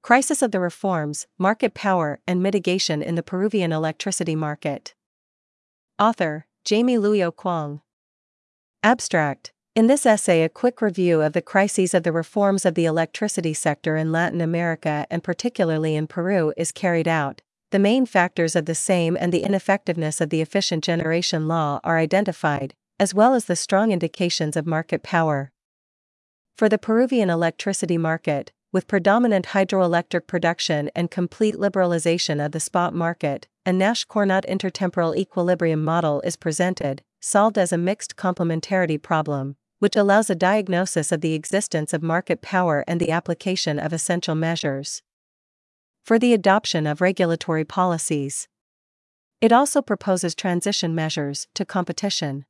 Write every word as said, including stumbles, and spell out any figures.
Crisis of the Reforms, Market Power and Mitigation in the Peruvian Electricity Market. Author, Jamie Luyo Kwong. Abstract. In this essay, a quick review of the crises of the reforms of the electricity sector in Latin America and particularly in Peru is carried out. The main factors of the same and the ineffectiveness of the efficient generation law are identified, as well as the strong indications of market power. For the Peruvian electricity market, with predominant hydroelectric production and complete liberalization of the spot market, a Nash-Cournot intertemporal equilibrium model is presented, solved as a mixed complementarity problem, which allows a diagnosis of the existence of market power and the application of essential measures for the adoption of regulatory policies. It also proposes transition measures to competition.